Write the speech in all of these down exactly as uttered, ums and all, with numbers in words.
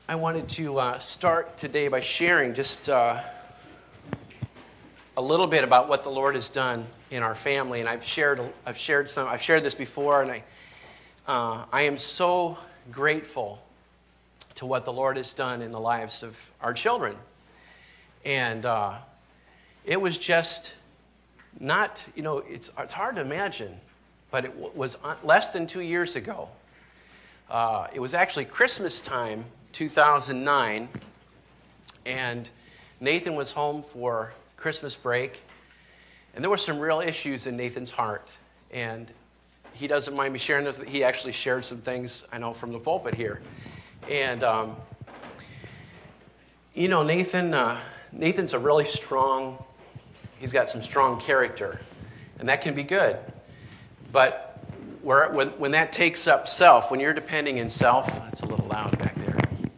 I wanted to uh, start today by sharing just uh, a little bit about what the Lord has done in our family, and I've shared I've shared some I've shared this before, and I uh, I am so grateful to what the Lord has done in the lives of our children, and uh, it was just not you know it's it's hard to imagine, but it w- was less than two years ago. Uh, it was actually Christmas time, two thousand nine, and Nathan was home for Christmas break, and there were some real issues in Nathan's heart, and he doesn't mind me sharing this. He actually shared some things, I know, from the pulpit here, and um, you know, Nathan, uh, Nathan's a really strong, he's got some strong character, and that can be good, but where, when, when that takes up self, when you're depending in self, it's a little loud back there,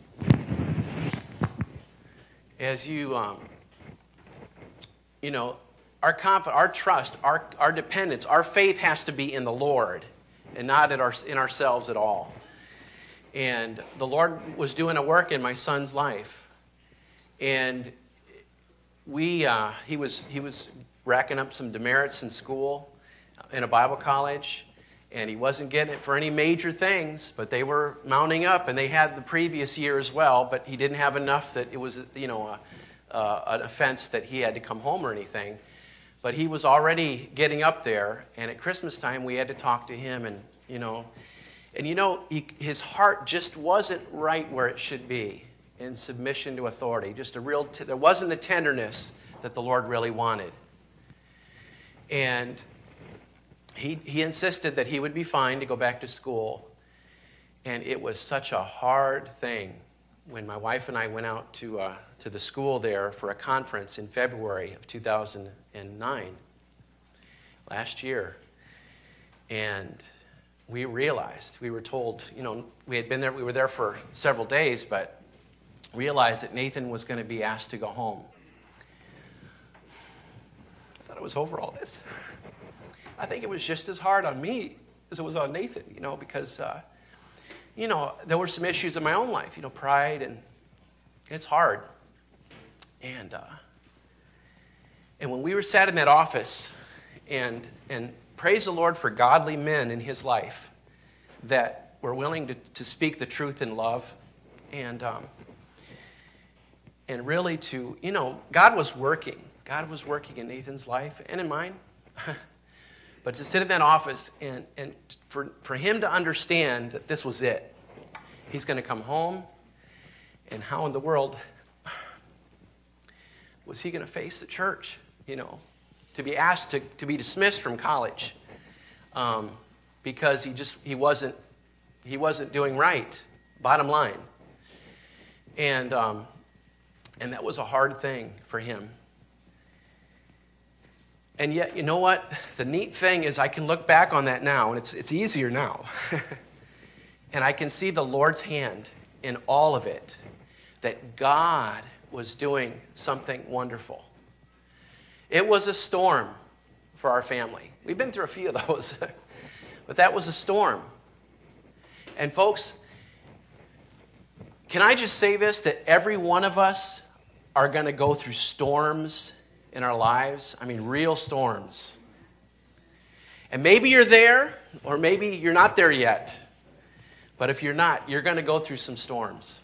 as you, um, you know, our confidence, our trust, our, our dependence, our faith has to be in the Lord and not in, our, in ourselves at all. And the Lord was doing a work in my son's life. And we, uh, he was he was racking up some demerits in school, in a Bible college, and he wasn't getting it for any major things, but they were mounting up, and they had the previous year as well, but he didn't have enough that it was, you know, a, uh, an offense that he had to come home or anything. But he was already getting up there, and at Christmas time we had to talk to him, and, you know, and, you know, he, his heart just wasn't right where it should be in submission to authority. Just a real, t- there wasn't the tenderness that the Lord really wanted. And He he insisted that he would be fine to go back to school. And it was such a hard thing when my wife and I went out to uh, to the school there for a conference in February of two thousand nine, last year. And we realized, we were told, you know, we had been there, we were there for several days, but realized that Nathan was going to be asked to go home. I thought it was over all this. I think it was just as hard on me as it was on Nathan, you know, because, uh, you know, there were some issues in my own life, you know, pride, and it's hard. And uh, and when we were sat in that office, and and praise the Lord for godly men in his life that were willing to, to speak the truth in love, and um, and really to, you know, God was working. God was working in Nathan's life and in mine. But to sit in that office and, and for, for him to understand that this was it. He's going to come home, and how in the world was he going to face the church, you know, to be asked to, to be dismissed from college um, because he just, he wasn't, he wasn't doing right, bottom line. And, um, and that was a hard thing for him. And yet, you know what? The neat thing is I can look back on that now, and it's it's easier now. And I can see the Lord's hand in all of it, that God was doing something wonderful. It was a storm for our family. We've been through a few of those, but that was a storm. And folks, can I just say this, that every one of us are going to go through storms in our lives. I mean, real storms. And maybe you're there, or maybe you're not there yet. But if you're not, you're going to go through some storms.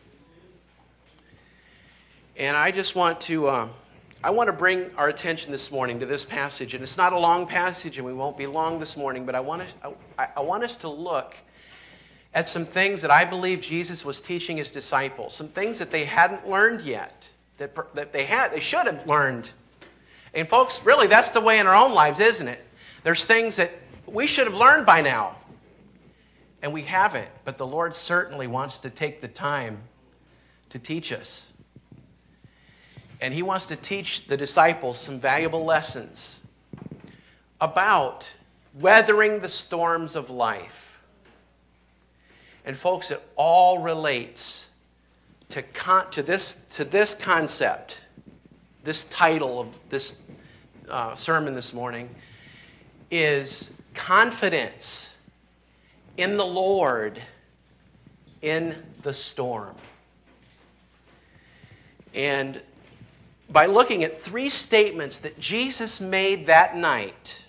And I just want to, um, I want to bring our attention this morning to this passage. And it's not a long passage, and we won't be long this morning, but I want to, I, I want us to look at some things that I believe Jesus was teaching his disciples, some things that they hadn't learned yet, that, that they had, they should have learned. And folks, really, that's the way in our own lives, isn't it? There's things that we should have learned by now, and we haven't. But the Lord certainly wants to take the time to teach us. And he wants to teach the disciples some valuable lessons about weathering the storms of life. And folks, it all relates to, con- to, this, to this concept. This title of this uh, sermon this morning is confidence in the Lord in the storm. And by looking at three statements that Jesus made that night,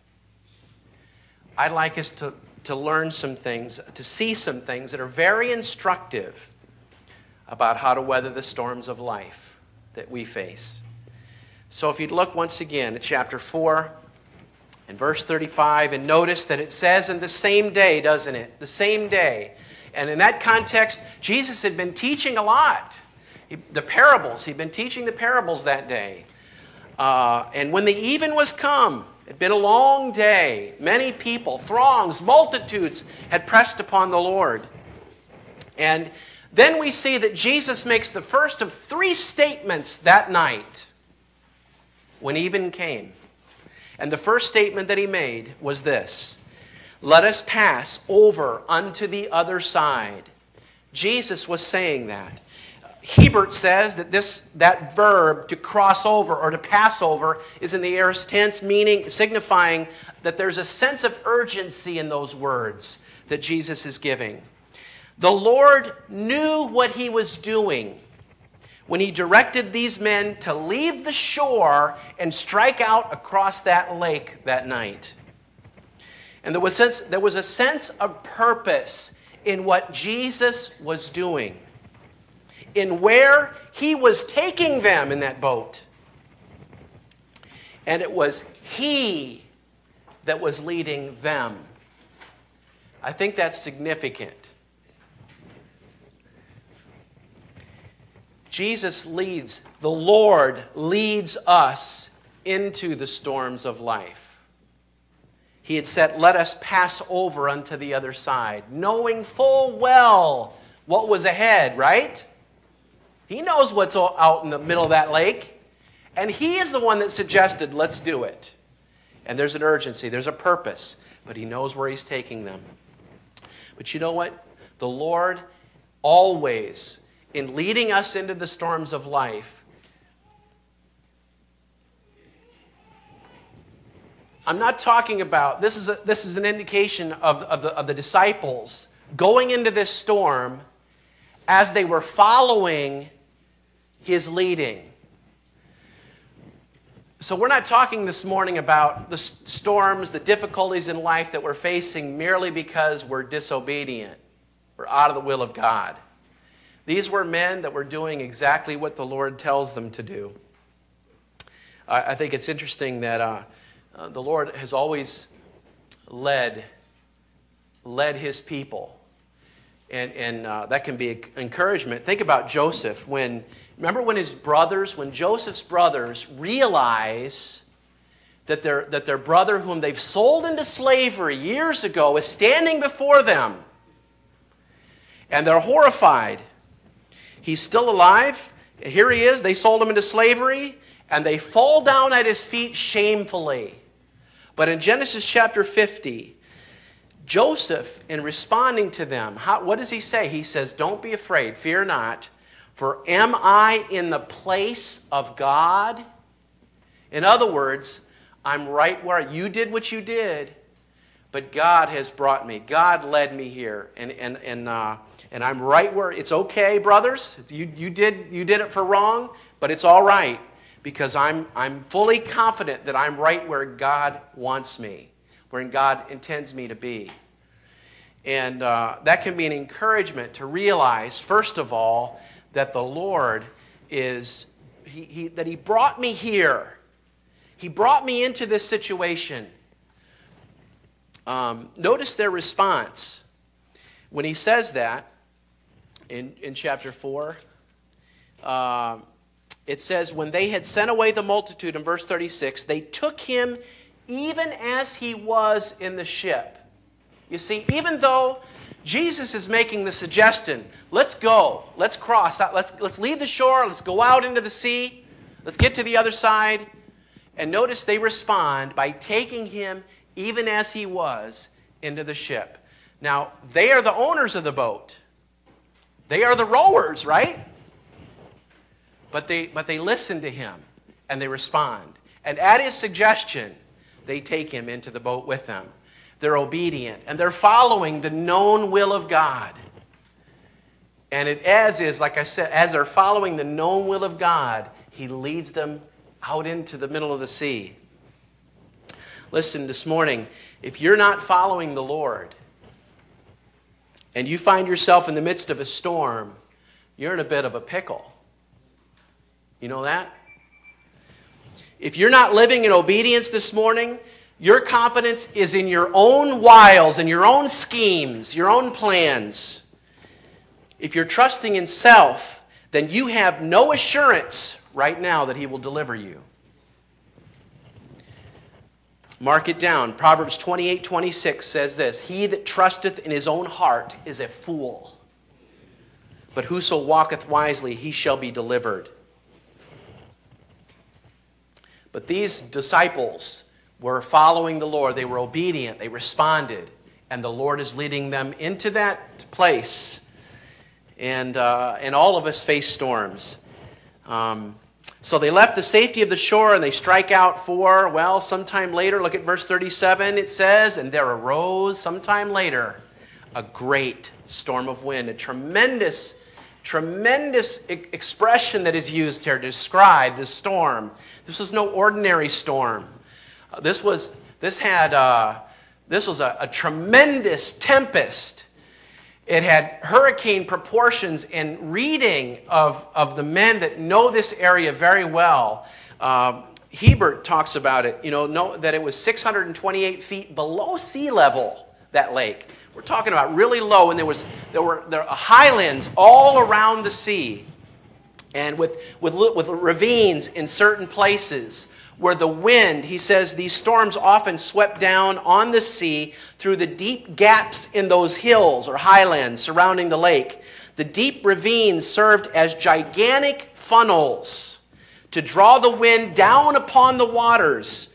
I'd like us to, to learn some things, to see some things that are very instructive about how to weather the storms of life that we face. So if you'd look once again at chapter four and verse thirty-five, and notice that it says in the same day, doesn't it? The same day. And in that context, Jesus had been teaching a lot. He, the parables, he'd been teaching the parables that day. Uh, and when the even was come, it had been a long day. Many people, throngs, multitudes had pressed upon the Lord. And then we see that Jesus makes the first of three statements that night when even came. And the first statement that he made was this: let us pass over unto the other side. Jesus was saying that. Hebert says that this that verb to cross over or to pass over is in the aorist tense, meaning signifying that there's a sense of urgency in those words that Jesus is giving. The Lord knew what he was doing when he directed these men to leave the shore and strike out across that lake that night. And there was, sense, there was a sense of purpose in what Jesus was doing, in where he was taking them in that boat. And it was he that was leading them. I think that's significant. Jesus leads, the Lord leads us into the storms of life. He had said, let us pass over unto the other side, knowing full well what was ahead, right? He knows what's out in the middle of that lake, and he is the one that suggested, let's do it. And there's an urgency, there's a purpose, but he knows where he's taking them. But you know what? The Lord always, in leading us into the storms of life, I'm not talking about, this is, a, this is an indication of, of, the, of the disciples going into this storm as they were following his leading. So we're not talking this morning about the storms, the difficulties in life that we're facing merely because we're disobedient. We're out of the will of God. These were men that were doing exactly what the Lord tells them to do. I, I think it's interesting that uh, uh, the Lord has always led, led his people. And, and uh, that can be encouragement. Think about Joseph. When remember when his brothers, when Joseph's brothers realize that their, that their brother whom they've sold into slavery years ago is standing before them. And they're horrified. He's still alive. Here he is. They sold him into slavery. And they fall down at his feet shamefully. But in Genesis chapter fifty, Joseph, in responding to them, how, what does he say? He says, don't be afraid, fear not, for am I in the place of God? In other words, I'm right where you did what you did, but God has brought me. God led me here, and and and uh, and I'm right where it's okay, brothers. You you did you did it for wrong, but it's all right because I'm I'm fully confident that I'm right where God wants me, where God intends me to be. And uh, that can be an encouragement to realize, first of all, that the Lord is, he, he, that he brought me here. He brought me into this situation. Um, notice their response. When he says that, in, in chapter four, uh, it says, when they had sent away the multitude, in verse thirty-six, they took him even as he was in the ship. You see, even though Jesus is making the suggestion, let's go, let's cross, let's, let's leave the shore, let's go out into the sea, let's get to the other side. And notice they respond by taking him even as he was into the ship. Now, they are the owners of the boat. They are the rowers, right? But they, but they listen to him and they respond. And at his suggestion, they take him into the boat with them. They're obedient, and they're following the known will of God. And it as is, like I said, as they're following the known will of God, he leads them out into the middle of the sea. Listen, this morning, if you're not following the Lord, and you find yourself in the midst of a storm, you're in a bit of a pickle. You know that? If you're not living in obedience this morning, your confidence is in your own wiles and your own schemes, your own plans. If you're trusting in self, then you have no assurance right now that he will deliver you. Mark it down. Proverbs twenty-eight twenty-six says this, "He that trusteth in his own heart is a fool, but whoso walketh wisely, he shall be delivered." But these disciples were following the Lord. They were obedient. They responded. And the Lord is leading them into that place. And, uh, and all of us face storms. Um, so they left the safety of the shore and they strike out for, well, sometime later, look at verse thirty-seven, it says, "And there arose sometime later a great storm of wind," a tremendous Tremendous e- expression that is used here to describe this storm. This was no ordinary storm. Uh, this was this had uh, this was a, a tremendous tempest. It had hurricane proportions. And reading of of the men that know this area very well, uh, Hebert talks about it. You know, know that it was six hundred twenty-eight feet below sea level. That lake. We're talking about really low, and there was there were there were highlands all around the sea, and with with with ravines in certain places where the wind, he says, these storms often swept down on the sea through the deep gaps in those hills or highlands surrounding the lake. The deep ravines served as gigantic funnels to draw the wind down upon the waters.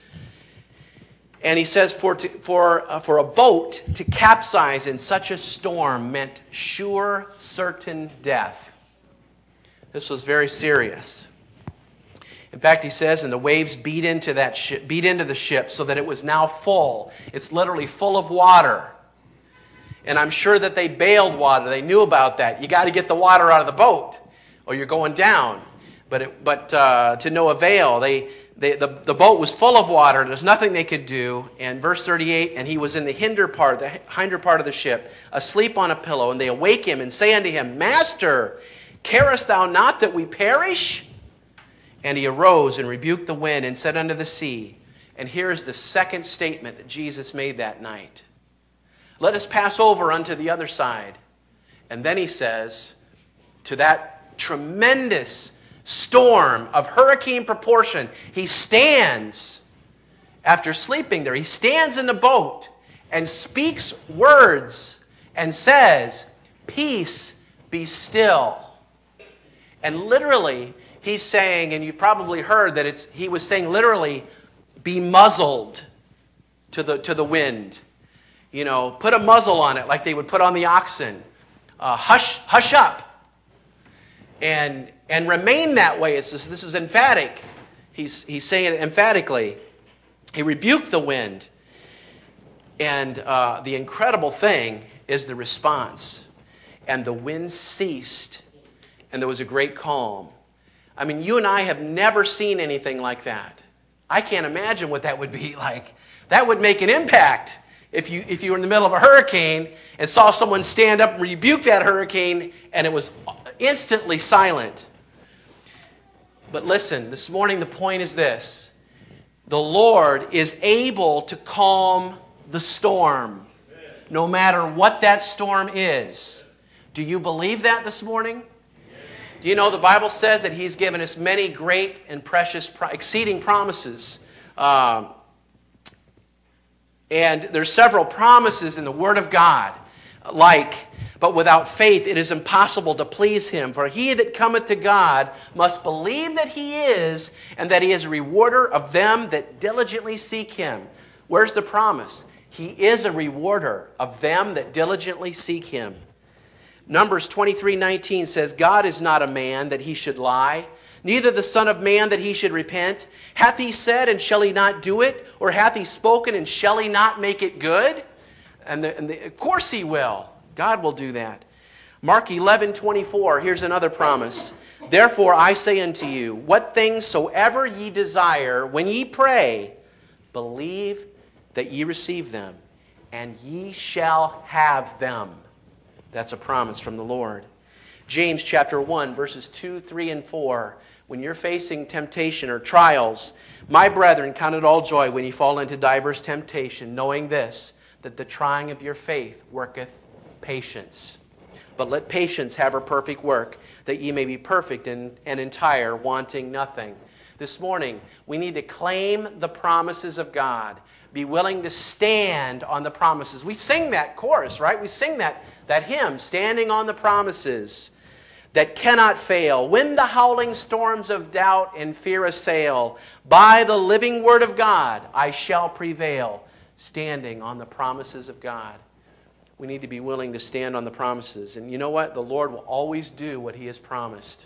And he says for, to, for, uh, for a boat to capsize in such a storm meant sure, certain death. This was very serious. In fact, he says, and the waves beat into that ship, beat into the ship so that it was now full. It's literally full of water. And I'm sure that they bailed water. They knew about that. You got to get the water out of the boat or you're going down. But it, but uh, to no avail. They... They, the, the boat was full of water. There's nothing they could do. And verse thirty-eight, "And he was in the hinder part, the hinder part of the ship, asleep on a pillow. And they awake him and say unto him, Master, carest thou not that we perish? And he arose and rebuked the wind and said unto the sea." And here is the second statement that Jesus made that night. "Let us pass over unto the other side." And then he says, to that tremendous storm of hurricane proportion, he stands after sleeping there. He stands in the boat and speaks words and says, "Peace, be still." And literally, he's saying, and you've probably heard that it's he was saying literally, be muzzled to the to the wind. You know, put a muzzle on it like they would put on the oxen. Uh, hush, hush up. And and remain that way. It's this, this is emphatic. He's he's saying it emphatically. He rebuked the wind. And uh, the incredible thing is the response. And the wind ceased, and there was a great calm. I mean, you and I have never seen anything like that. I can't imagine what that would be like. That would make an impact if you if you were in the middle of a hurricane and saw someone stand up and rebuke that hurricane, and it was instantly silent. But listen, this morning the point is this. The Lord is able to calm the storm, no matter what that storm is. Do you believe that this morning? Do you know the Bible says that He's given us many great and precious, exceeding promises? Uh, and there's several promises in the Word of God, like, "But without faith it is impossible to please Him. For he that cometh to God must believe that He is, and that He is a rewarder of them that diligently seek Him." Where's the promise? He is a rewarder of them that diligently seek Him. Numbers twenty-three nineteen says, "God is not a man that He should lie, neither the Son of Man that He should repent. Hath He said, and shall He not do it? Or hath He spoken, and shall He not make it good?" And, the, and the, of course He will. God will do that. Mark eleven twenty-four, here's another promise. Therefore I say unto you, what things soever ye desire, when ye pray, believe that ye receive them, and ye shall have them. That's a promise from the Lord. James chapter one, verses two, three, and four. When you're facing temptation or trials, my brethren, count it all joy when ye fall into diverse temptation, knowing this, that the trying of your faith worketh patience. But let patience have her perfect work, that ye may be perfect and, and entire, wanting nothing. This morning, we need to claim the promises of God. Be willing to stand on the promises. We sing that chorus, right? We sing that, that hymn, standing on the promises that cannot fail. When the howling storms of doubt and fear assail, by the living word of God I shall prevail, standing on the promises of God. We need to be willing to stand on the promises. And you know what? The Lord will always do what He has promised.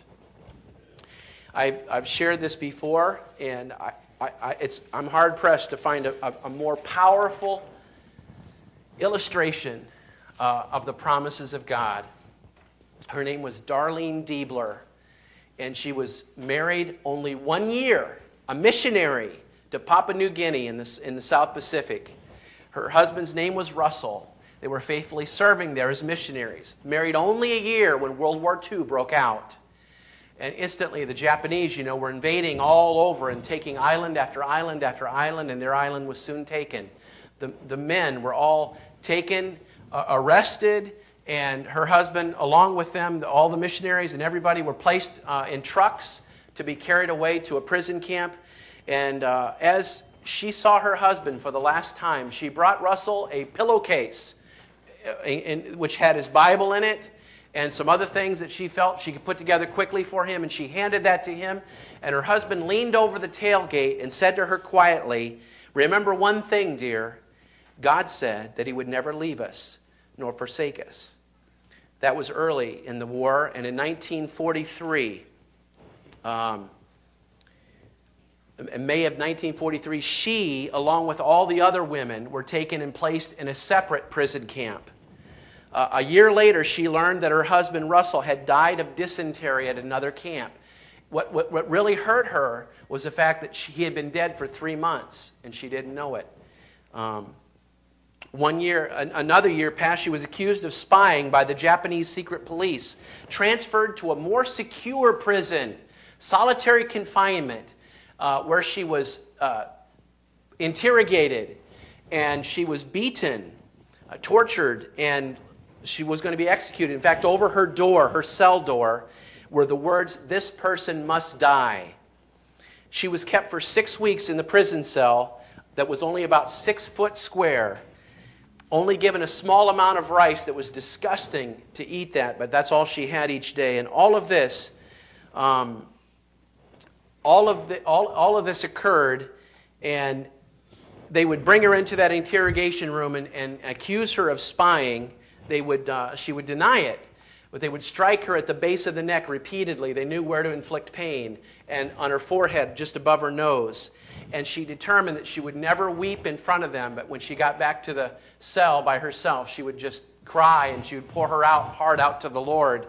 I've, I've shared this before, and I, I, I, it's, I'm hard-pressed to find a, a, a more powerful illustration uh, of the promises of God. Her name was Darlene Diebler, and she was married only one year, a missionary to Papua New Guinea in the, in the South Pacific. Her husband's name was Russell. They were faithfully serving there as missionaries. Married only a year when World War Two broke out. And instantly the Japanese, you know, were invading all over and taking island after island after island, and their island was soon taken. The, the men were all taken, uh, arrested, and her husband, along with them, all the missionaries and everybody were placed uh, in trucks to be carried away to a prison camp. And uh, as she saw her husband for the last time, she brought Russell a pillowcase in, in, which had his Bible in it and some other things that she felt she could put together quickly for him, and she handed that to him. And her husband leaned over the tailgate and said to her quietly, "Remember one thing, dear. God said that He would never leave us nor forsake us." That was early in the war, and in nineteen forty-three, um, in May of nineteen forty-three, she, along with all the other women, were taken and placed in a separate prison camp. Uh, a year later, she learned that her husband, Russell, had died of dysentery at another camp. What, what, what really hurt her was the fact that she, he had been dead for three months, and she didn't know it. Um, One year, another year passed, she was accused of spying by the Japanese secret police, transferred to a more secure prison, solitary confinement, uh, where she was uh, interrogated, and she was beaten, uh, tortured, and she was going to be executed. In fact, over her door, her cell door, were the words, "This person must die." She was kept for six weeks in the prison cell that was only about six foot square, only given a small amount of rice that was disgusting to eat that, but that's all she had each day. And all of this, um, all of the, all, all of this occurred, and they would bring her into that interrogation room and, and accuse her of spying. They would, uh, she would deny it, but they would strike her at the base of the neck repeatedly. They knew where to inflict pain, and on her forehead, just above her nose. And she determined that she would never weep in front of them, but when she got back to the cell by herself, she would just cry, and she would pour her out, heart out to the Lord.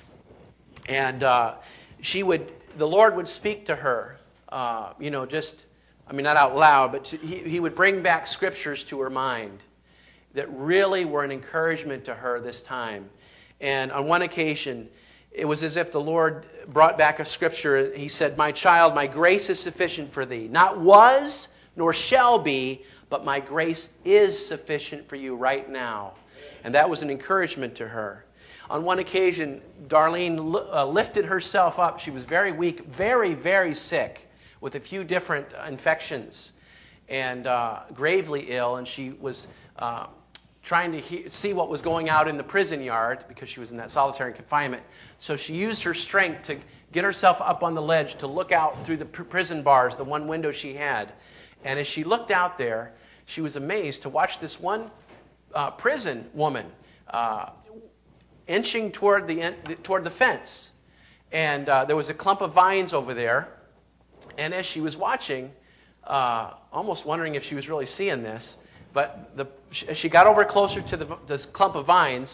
And uh, she would, the Lord would speak to her, uh, you know, just, I mean, not out loud, but to, he, he would bring back scriptures to her mind that really were an encouragement to her this time. And on one occasion, it was as if the Lord brought back a scripture. He said, "My child, my grace is sufficient for thee. Not was, nor shall be, but my grace is sufficient for you right now." And that was an encouragement to her. On one occasion, Darlene uh, lifted herself up. She was very weak, very, very sick, with a few different infections, and uh, gravely ill. And she was uh, trying to he- see what was going out in the prison yard because she was in that solitary confinement. So she used her strength to get herself up on the ledge to look out through the pr- prison bars, the one window she had. And as she looked out there, she was amazed to watch this one uh, prison woman uh, inching toward the, en- toward the fence. And uh, there was a clump of vines over there. And as she was watching, uh, almost wondering if she was really seeing this, but the, she got over closer to the, this clump of vines,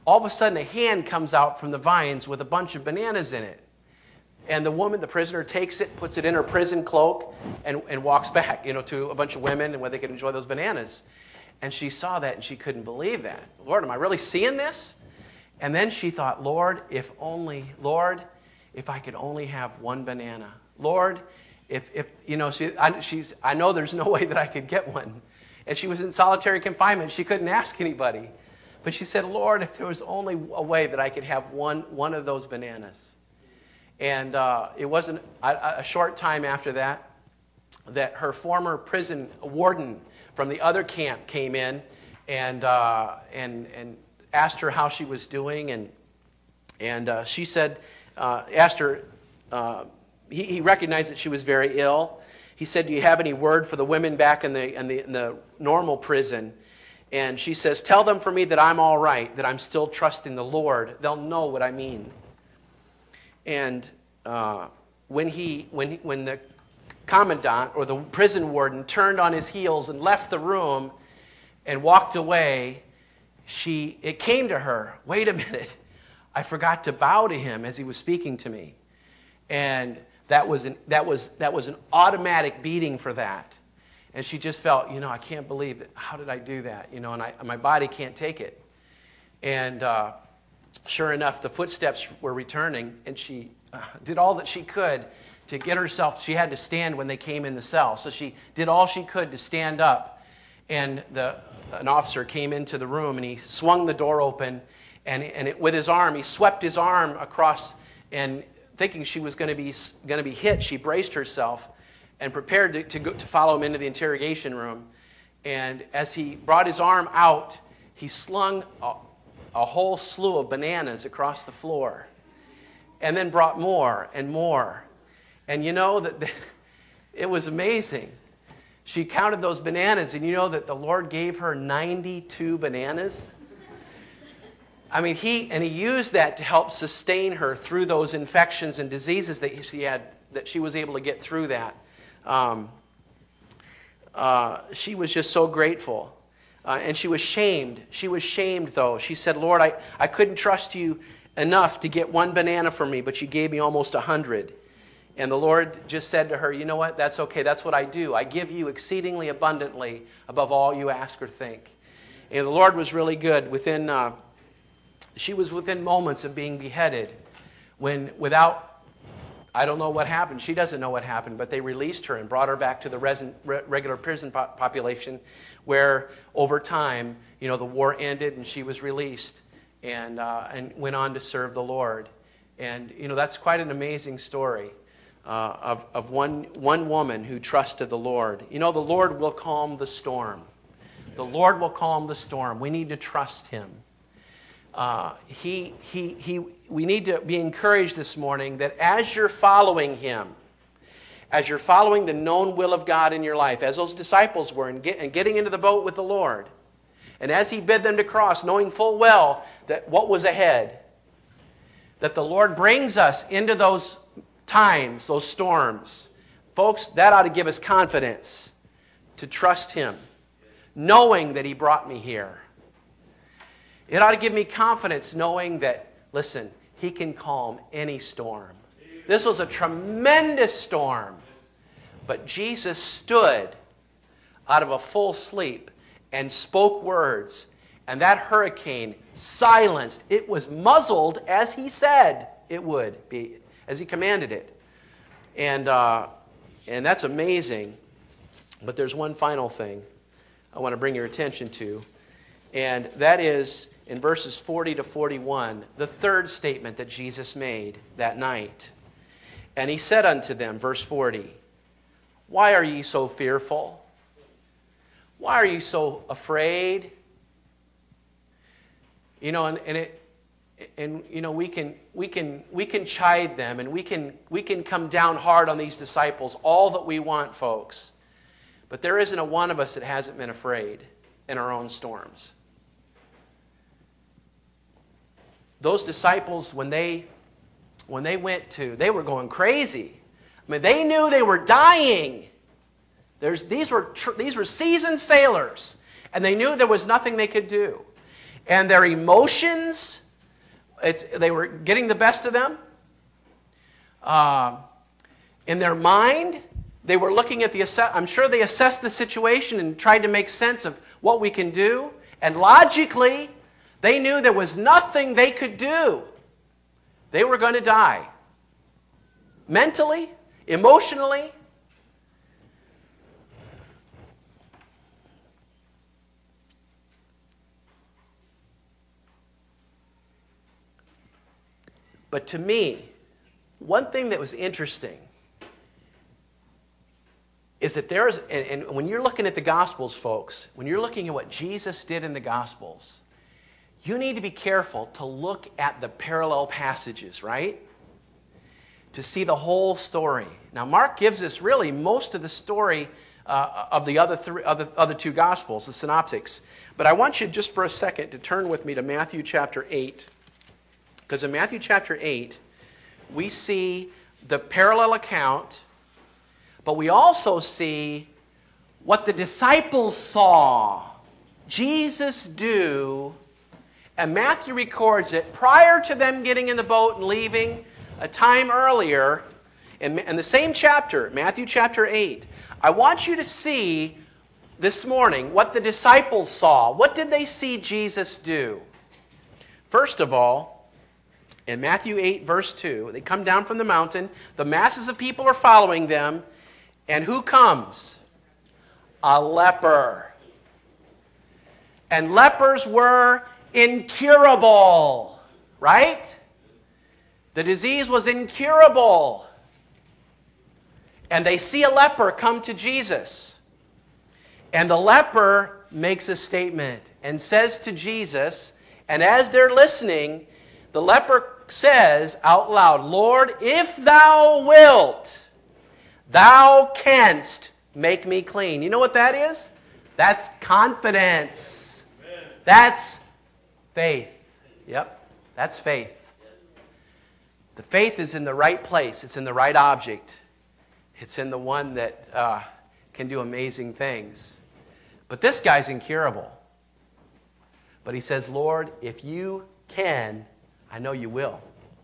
all of a sudden a hand comes out from the vines with a bunch of bananas in it. And the woman, the prisoner, takes it, puts it in her prison cloak, and, and walks back, you know, to a bunch of women and where they could enjoy those bananas. And she saw that and she couldn't believe that. Lord, am I really seeing this? And then she thought, Lord, if only, Lord, if I could only have one banana. Lord, if, if you know, she, I, she's, I know there's no way that I could get one. And she was in solitary confinement. She couldn't ask anybody. But she said, Lord, if there was only a way that I could have one, one of those bananas. And uh, it wasn't a, a short time after that that her former prison warden from the other camp came in and uh, and and asked her how she was doing, and and uh, she said, uh, asked her, uh, he, he recognized that she was very ill. He said, do you have any word for the women back in the in the, in the normal prison? And she says, tell them for me that I'm all right, that I'm still trusting the Lord. They'll know what I mean. And uh, when he, when he, when the commandant or the prison warden turned on his heels and left the room and walked away, she it came to her, wait a minute, I forgot to bow to him as he was speaking to me, and that was an that was that was an automatic beating for that, and she just felt, you know, I can't believe it. How did I do that? You know, and I my body can't take it, and. Uh, Sure enough, the footsteps were returning, and she uh, did all that she could to get herself. She had to stand when they came in the cell, so she did all she could to stand up. And the an officer came into the room, and he swung the door open, and and it, with his arm, he swept his arm across, and thinking she was going to be going to be hit, she braced herself and prepared to to, go, to follow him into the interrogation room. And as he brought his arm out, he slung a, a whole slew of bananas across the floor, and then brought more and more. And you know that the, it was amazing. She counted those bananas, and you know that the Lord gave her ninety-two bananas? I mean, he and he used that to help sustain her through those infections and diseases that she had, that she was able to get through that. Um, uh, she was just so grateful. Uh, and she was shamed. She was shamed, though. She said, Lord, I, I couldn't trust you enough to get one banana for me, but you gave me almost a hundred. And the Lord just said to her, you know what? That's okay. That's what I do. I give you exceedingly abundantly above all you ask or think. And the Lord was really good. Within, uh, she was within moments of being beheaded when, without, I don't know what happened. She doesn't know what happened, but they released her and brought her back to the resin, re, regular prison po- population where over time, you know, the war ended and she was released and, uh, and went on to serve the Lord. And, you know, that's quite an amazing story uh, of, of one, one woman who trusted the Lord. You know, the Lord will calm the storm. The Lord will calm the storm. We need to trust Him. Uh, he, he, he, we need to be encouraged this morning that as you're following Him, as you're following the known will of God in your life, as those disciples were, and, get, and getting into the boat with the Lord, and as He bid them to cross, knowing full well that what was ahead, that the Lord brings us into those times, those storms. Folks, that ought to give us confidence to trust Him, knowing that He brought me here. It ought to give me confidence knowing that, listen, He can calm any storm. This was a tremendous storm, but Jesus stood out of a full sleep and spoke words, and that hurricane silenced. It was muzzled as He said it would be, as He commanded it. And, uh, and that's amazing. But there's one final thing I want to bring your attention to, and that is in verses forty to forty-one, the third statement that Jesus made that night. And He said unto them, verse forty, why are ye so fearful? Why are ye so afraid? You know, and, and it and you know, we can we can we can chide them, and we can we can come down hard on these disciples all that we want, folks. But there isn't a one of us that hasn't been afraid in our own storms. Those disciples, when they when they went to, they were going crazy. I mean, they knew they were dying. There's, these were tr- these were seasoned sailors, and they knew there was nothing they could do. and their emotions, it's, they were getting the best of them. Uh, in their mind, they were looking at the, assess- I'm sure they assessed the situation and tried to make sense of what we can do. And logically, they knew there was nothing they could do. They were going to die. Mentally, emotionally. But to me, one thing that was interesting is that there's, and, and when you're looking at the Gospels, folks, when you're looking at what Jesus did in the Gospels, you need to be careful to look at the parallel passages, right? To see the whole story. Now, Mark gives us really most of the story uh, of the other, three, other, other two Gospels, the synoptics. But I want you just for a second to turn with me to Matthew chapter eight. Because in Matthew chapter eight, we see the parallel account, but we also see what the disciples saw Jesus do, and Matthew records it prior to them getting in the boat and leaving a time earlier. In, in the same chapter, Matthew chapter eight, I want you to see this morning what the disciples saw. What did they see Jesus do? First of all, in Matthew eight, verse two, they come down from the mountain. The masses of people are following them. And who comes? A leper. And lepers were incurable, right? The disease was incurable. And they see a leper come to Jesus. And the leper makes a statement and says to Jesus, and as they're listening, the leper says out loud, "Lord, if thou wilt, thou canst make me clean." You know what that is? That's confidence. Amen. That's faith. Yep, that's faith. The faith is in the right place. It's in the right object. It's in the one that uh, can do amazing things. But this guy's incurable. But he says, "Lord, if you can, I know you will.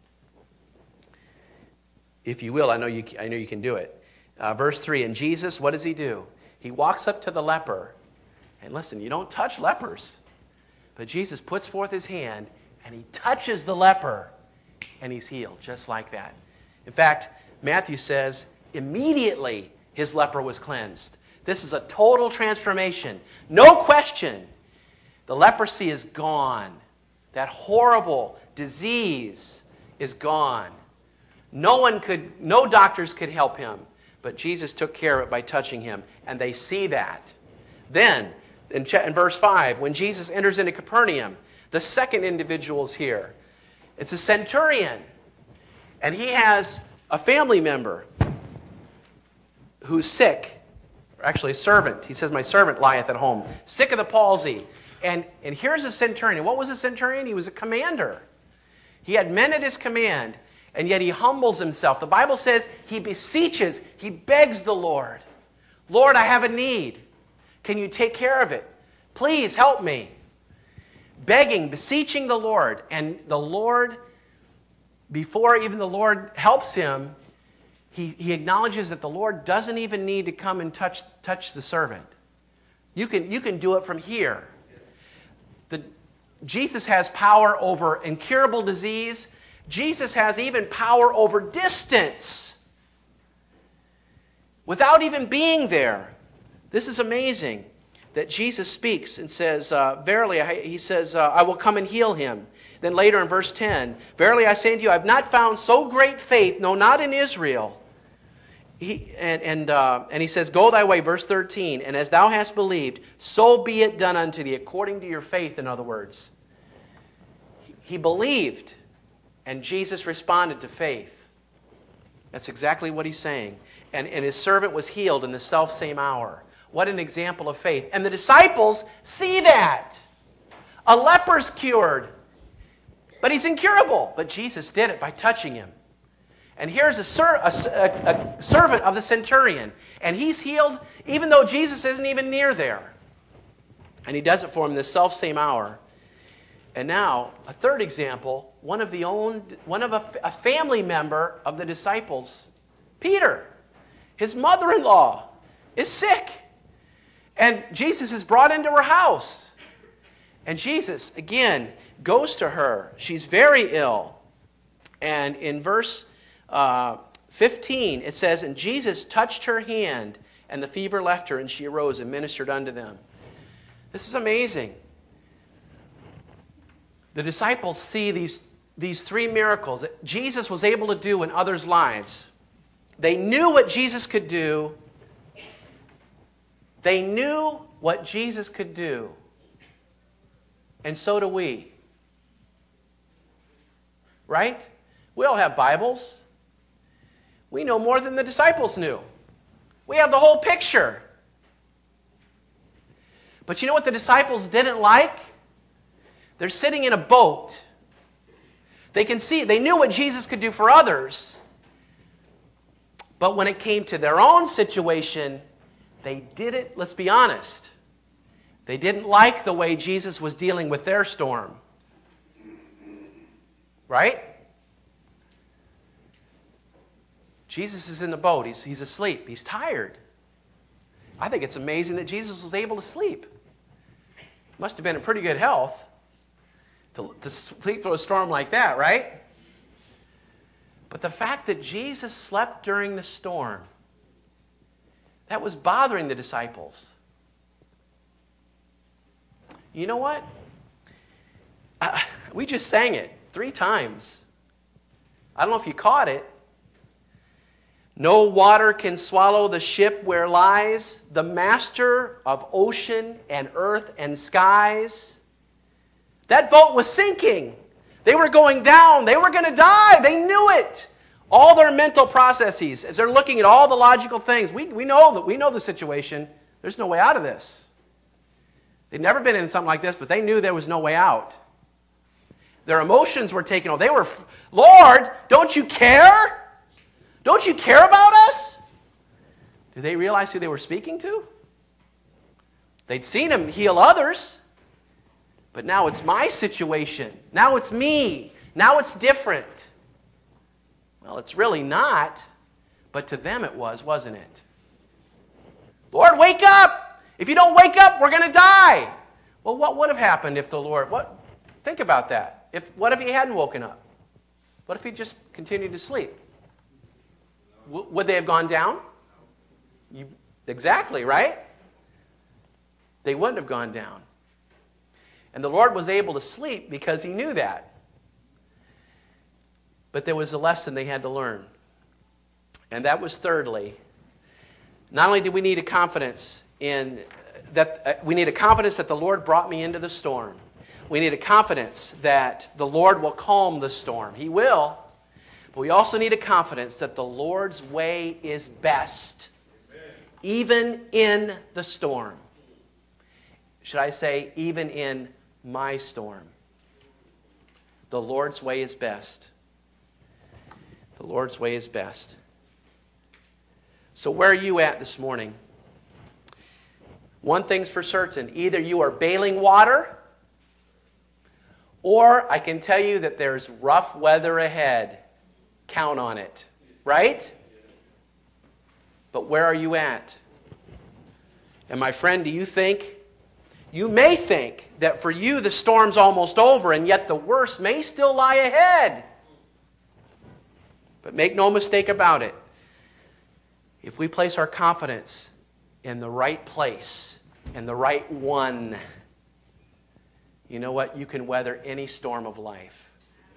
If you will, I know you, I know you can do it." Uh, verse three, and Jesus, what does he do? He walks up to the leper. And listen, you don't touch lepers. But Jesus puts forth his hand, and he touches the leper, and he's healed, just like that. In fact, Matthew says, immediately his leper was cleansed. This is a total transformation. No question. The leprosy is gone. That horrible disease is gone. No one could, no doctors could help him, but Jesus took care of it by touching him, and they see that. Then, in, in verse five, when Jesus enters into Capernaum, the second individual is here. It's a centurion, and he has a family member who's sick, or actually a servant. He says, "My servant lieth at home, sick of the palsy." And, and here's a centurion. What was a centurion? He was a commander. He had men at his command, and yet he humbles himself. The Bible says he beseeches, he begs the Lord. "Lord, I have a need. Can you take care of it? Please help me." Begging, beseeching the Lord. And the Lord, before even the Lord helps him, he, he acknowledges that the Lord doesn't even need to come and touch, touch the servant. You can, you can do it from here. The, Jesus has power over incurable disease. Jesus has even power over distance without even being there. This is amazing that Jesus speaks and says, uh, verily, I, he says, uh, I will come and heal him. Then later in verse ten, "Verily I say unto you, I have not found so great faith, no, not in Israel." He, and, and, uh, and he says, "Go thy way," verse thirteen, "and as thou hast believed, so be it done unto thee," according to your faith, in other words. He, he believed, and Jesus responded to faith. That's exactly what he's saying. And, and his servant was healed in the selfsame hour. What an example of faith. And the disciples see that. A leper's cured, but he's incurable. But Jesus did it by touching him. And here's a, ser- a, a, a servant of the centurion, and he's healed even though Jesus isn't even near there. And he does it for him in the selfsame hour. And now, a third example, one of the own, one of a, a family member of the disciples, Peter, his mother-in-law is sick. And Jesus is brought into her house. And Jesus, again, goes to her. She's very ill. And in verse uh, fifteen, it says, "And Jesus touched her hand, and the fever left her, and she arose and ministered unto them." This is amazing. The disciples see these, these three miracles that Jesus was able to do in others' lives. They knew what Jesus could do. They knew what Jesus could do. And so do we. Right? We all have Bibles. We know more than the disciples knew. We have the whole picture. But you know what the disciples didn't like? They're sitting in a boat. They can see, they knew what Jesus could do for others. But when it came to their own situation, they didn't, let's be honest, they didn't like the way Jesus was dealing with their storm. Right? Jesus is in the boat. He's, he's asleep. He's tired. I think it's amazing that Jesus was able to sleep. Must have been in pretty good health to, to sleep through a storm like that, right? But the fact that Jesus slept during the storm, that was bothering the disciples. You know what? Uh, we just sang it three times. I don't know if you caught it. No water can swallow the ship where lies the master of ocean and earth and skies. That boat was sinking. They were going down. They were going to die. They knew it. All their mental processes, as they're looking at all the logical things, we, we know that we know the situation. There's no way out of this. They'd never been in something like this, but they knew there was no way out. Their emotions were taken over. They were, Lord, don't you care? Don't you care about us? Did they realize who they were speaking to? They'd seen him heal others. But now it's my situation. Now it's me. Now it's different. Well, it's really not. But to them it was, wasn't it? Lord, wake up! If you don't wake up, we're going to die. Well, what would have happened if the Lord... What? Think about that. If What if he hadn't woken up? What if he just continued to sleep? W- would they have gone down? You, exactly, right? They wouldn't have gone down. And the Lord was able to sleep because he knew that. But there was a lesson they had to learn. And that was thirdly, not only do we need a confidence in that uh, we need a confidence that the Lord brought me into the storm. We need a confidence that the Lord will calm the storm. He will. But we also need a confidence that the Lord's way is best, even in the storm. Should I say, even in my storm? The Lord's way is best. The Lord's way is best. So where are you at this morning? One thing's for certain. Either you are bailing water, or I can tell you that there's rough weather ahead. Count on it. Right? But where are you at? And my friend, do you think, you may think that for you the storm's almost over, and yet the worst may still lie ahead. But make no mistake about it. If we place our confidence in the right place, in the right one, you know what? You can weather any storm of life.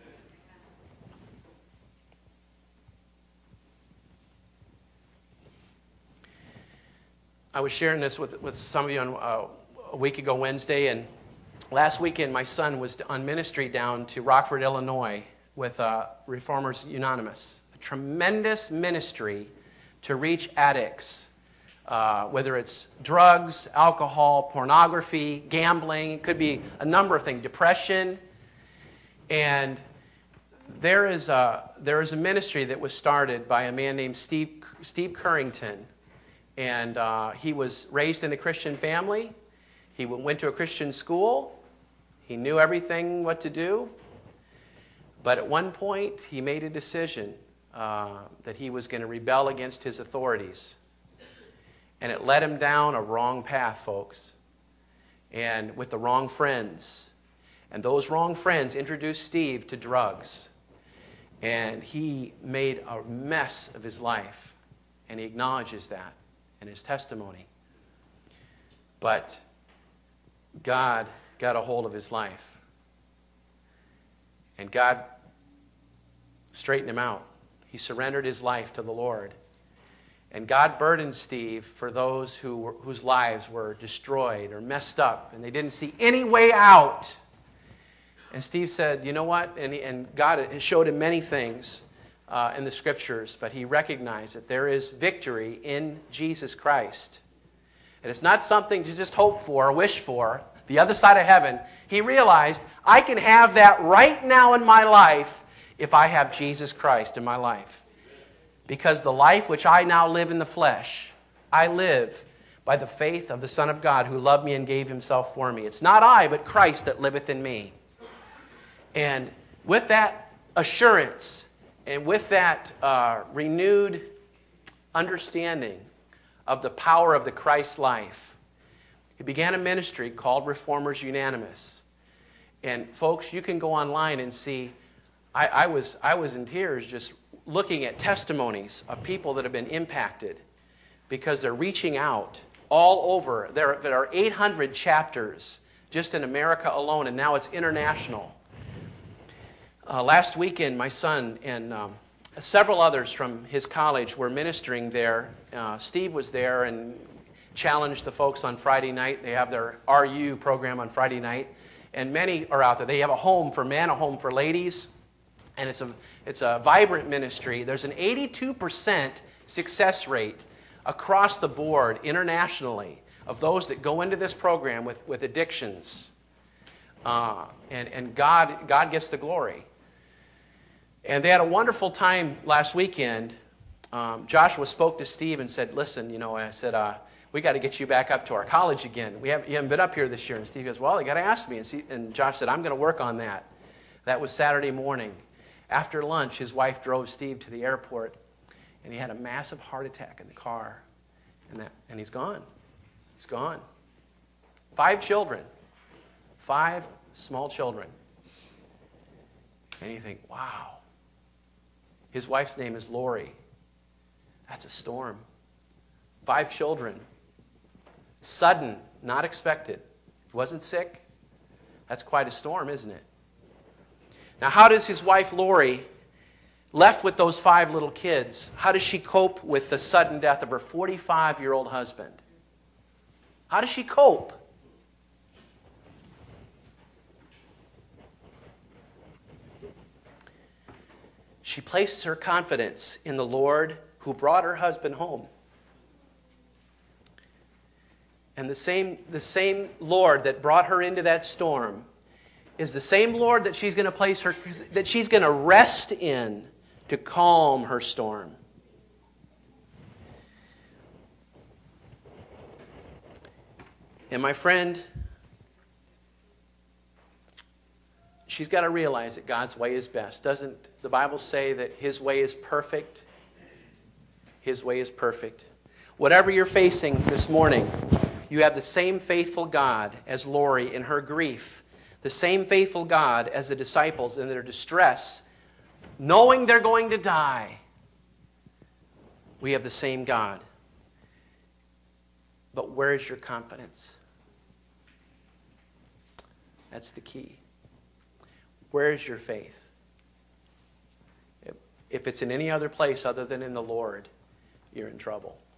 I was sharing this with, with some of you on, uh, a week ago Wednesday, and last weekend my son was on ministry down to Rockford, Illinois with uh, Reformers Unanimous. A tremendous ministry to reach addicts, uh, whether it's drugs, alcohol, pornography, gambling. It could be a number of things, depression. And there is a, there is a ministry that was started by a man named Steve, Steve Currington. And uh, he was raised in a Christian family. He went to a Christian school. He knew everything what to do, but at one point he made a decision uh, that he was going to rebel against his authorities. And it led him down a wrong path, folks, and with the wrong friends. And those wrong friends introduced Steve to drugs. And he made a mess of his life. And he acknowledges that in his testimony. But God got a hold of his life. And God straightened him out. He surrendered his life to the Lord. And God burdened Steve for those who were, whose lives were destroyed or messed up, and they didn't see any way out. And Steve said, you know what? And, he, and God showed him many things uh, in the Scriptures, but he recognized that there is victory in Jesus Christ. And it's not something to just hope for or wish for, the other side of heaven. He realized, I can have that right now in my life if I have Jesus Christ in my life. Because the life which I now live in the flesh, I live by the faith of the Son of God who loved me and gave himself for me. It's not I, but Christ that liveth in me. And with that assurance and with that uh, renewed understanding of the power of the Christ life, he began a ministry called Reformers Unanimous. And folks, you can go online and see, I, I was I was in tears just looking at testimonies of people that have been impacted because they're reaching out all over. There, there are eight hundred chapters just in America alone, and now it's international. Uh, last weekend, my son and um, several others from his college were ministering there. Uh, Steve was there and challenged the folks on Friday night. They have their R U program on Friday night, and many are out there. They have a home for men, a home for ladies. And it's a, it's a vibrant ministry. There's an eighty-two percent success rate across the board internationally of those that go into this program with, with addictions. Uh, and and God, God gets the glory. And they had a wonderful time last weekend. Um, Joshua spoke to Steve and said, listen, you know, I said, uh, we got to get you back up to our college again. We haven't, you haven't been up here this year. And Steve goes, well, you got to ask me. And, Steve, and Josh said, I'm going to work on that. That was Saturday morning. After lunch, his wife drove Steve to the airport, and he had a massive heart attack in the car, and, that, and he's gone. He's gone. Five children. Five small children. And you think, wow. His wife's name is Lori. That's a storm. Five children. Sudden, not expected. He wasn't sick. That's quite a storm, isn't it? Now, how does his wife, Lori, left with those five little kids, how does she cope with the sudden death of her forty-five-year-old husband? How does she cope? She places her confidence in the Lord who brought her husband home. And the same, the same Lord that brought her into that storm is the same Lord that she's going to place her, that she's going to rest in to calm her storm. And my friend, she's got to realize that God's way is best. Doesn't the Bible say that His way is perfect? His way is perfect. Whatever you're facing this morning, you have the same faithful God as Lori in her grief. The same faithful God as the disciples in their distress, knowing they're going to die. We have the same God. But where is your confidence? That's the key. Where is your faith? If it's in any other place other than in the Lord, you're in trouble.